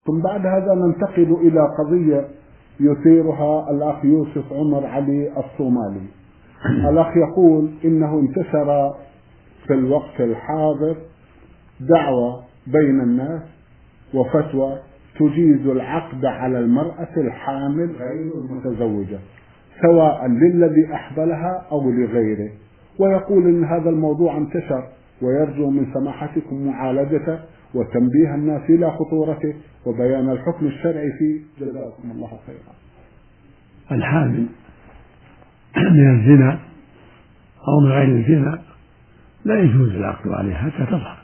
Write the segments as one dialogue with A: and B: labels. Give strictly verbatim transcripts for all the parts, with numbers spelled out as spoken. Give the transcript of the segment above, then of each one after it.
A: ثم بعد هذا ننتقل إلى قضية يثيرها الأخ يوسف عمر علي الصومالي. الأخ يقول إنه انتشر في الوقت الحاضر دعوة بين الناس وفتوى تجيز العقد على المرأة الحامل غير المتزوجة سواء للذي أحبلها أو لغيره، ويقول إن هذا الموضوع انتشر ويرجو من سماحتكم معالجته وتنبيه الناس إلى خطورته وبيان الحكم الشرعي فيه، جزاكم الله خيرا.
B: الحامل من الزنا أو من غير الزنا لا يجوز العقد عليها حتى تظهر،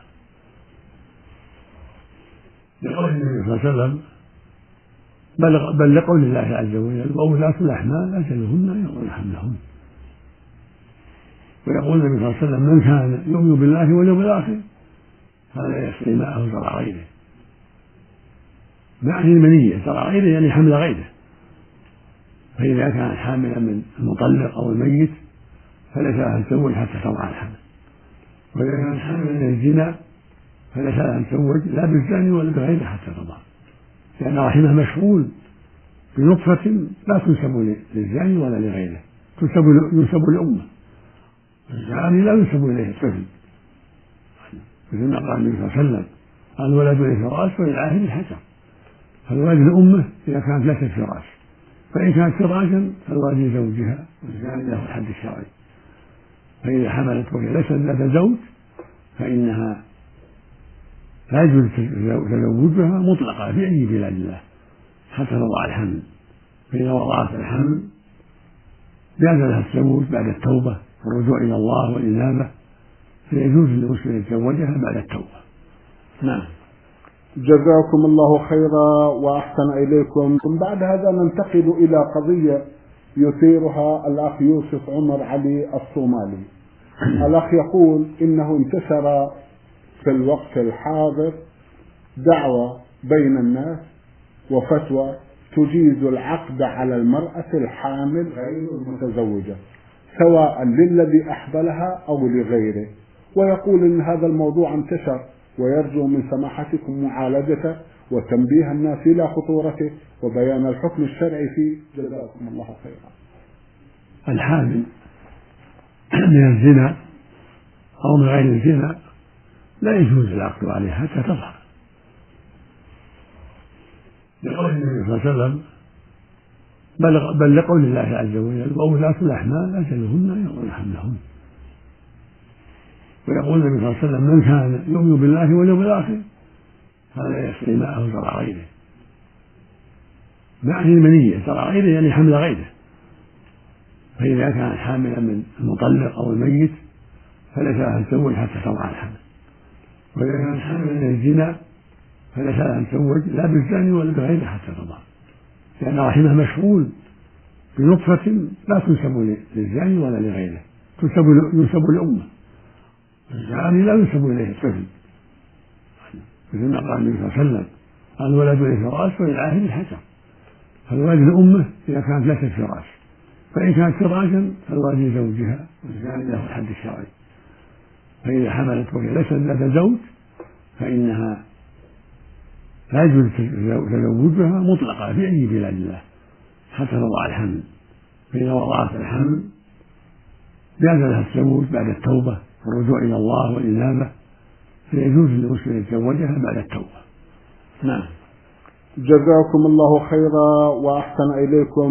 B: لقول النبي صلى الله عليه وسلم بل لقول الله عز وجل وأولاة الأحمال أجلهن يضعن حملهن، ويقول النبي صلى الله عليه وسلم من كان يؤمن بالله واليوم الآخر فلا يسقي ماءه زرع غيره، معنى المنية زرع غيره يعني حمل غيره، فإذا كان حاملا من المطلق أو الميت فليس لها أن تزوج حتى تضع الحمل، وإذا كان حاملا من الزنا فليس لها أن تزوج لا بالزاني ولا بغيره حتى تضع، لأن رحمه مشغول بنطفة لا تنسب للزاني ولا لغيره، تنسب ينسب لأمه، الزاني لا ينسب إليه الطفل، مثل ما قال النبي صلى الله عليه وسلم الولد للفراش وللعاهر الحجر، فالولد لأمه إذا كانت ليست فراش، فإن كانت فراجا فالولد لزوجها والزاني له الحد الشرعي، فإذا حملت وهي ليست ذات زوج فإنها لا يجوز تزوجها مطلقة في أي بلاد الله حتى تضع الحمل، فإذا وضعت الحمل جاز لها التزوج بعد التوبة والرجوع إلى الله والإنابة، فيجوز للمسلم يتزوجها بعد التوبة. نعم.
A: جزاكم الله خيرا وأحسن إليكم. ثم بعد هذا ننتقل إلى قضية يثيرها الأخ يوسف عمر علي الصومالي. الأخ يقول إنه انتشر في الوقت الحاضر دعوة بين الناس وفتوى تجيز العقد على المرأة الحامل غير المتزوجة سواء للذي أحبلها أو لغيره، ويقول إن هذا الموضوع انتشر ويرجو من سماحتكم معالجته وتنبيه الناس إلى خطورته وبيان الحكم الشرعي فيه، جزاكم الله خيرا.
B: الحامل من الزنا أو من غير الزنا لا يجوز العقد عليها حتى تظهر، لقول النبي صلى الله عليه وسلم بل لقول الله عز وجل وأولاة الأحمال أجلهن يضعن حملهن، ويقول النبي صلى الله عليه وسلم من كان يؤمن بالله واليوم الآخر فلا يسقي ماءه زرع غيره، معنى المنية زرع غيره يعني حمل غيره، فإذا كان حاملا من المطلق أو الميت فليس لها أن تزوج حتى تضع الحمل، وإذا كان حاملا من الزنا فليس لها أن تزوج لا بالزاني ولا بغيره حتى تضع، لأن رحمه مشغول بنطفة لا تنسب للزاني ولا لغيره، تنسب ينسب لأمه، الزاني لا ينسب إليه الطفل، مثل ما قال النبي صلى الله عليه وسلم الولد للفراش وللعاهر الحجر، فالولد لأمه إذا كانت ليست فراش، فإن كانت فراجا فالولد لزوجها والزاني له الحد الشرعي، فإذا حملت وهي ليست ذات زوج فإنها لا يجوز تزوجها مطلقة في أي بلاد الله حتى تضع الحمل، فإذا وضعت الحمل جاز لها التزوج بعد التوبة والرجوع إلى الله والإنابة، فيجوز للمسلم يتزوجها بعد التوبة. نعم.
A: جزاكم الله خيرا وأحسن إليكم.